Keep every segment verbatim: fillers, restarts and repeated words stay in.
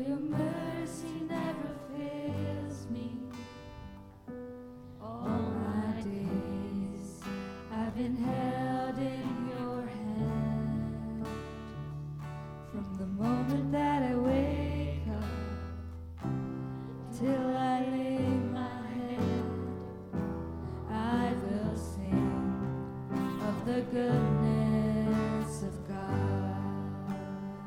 your mercy never fails me. All my days I've been held in your hand. From the moment that I wake up till I lay my head, I will sing of the goodness of God.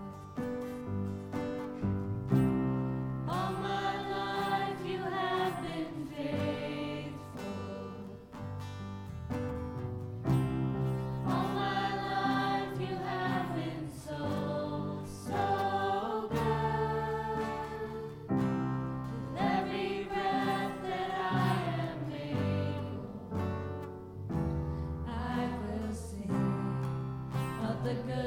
All my life you have been faithful. All my life you have been so, so good. With every breath that I am able, I will sing of the good.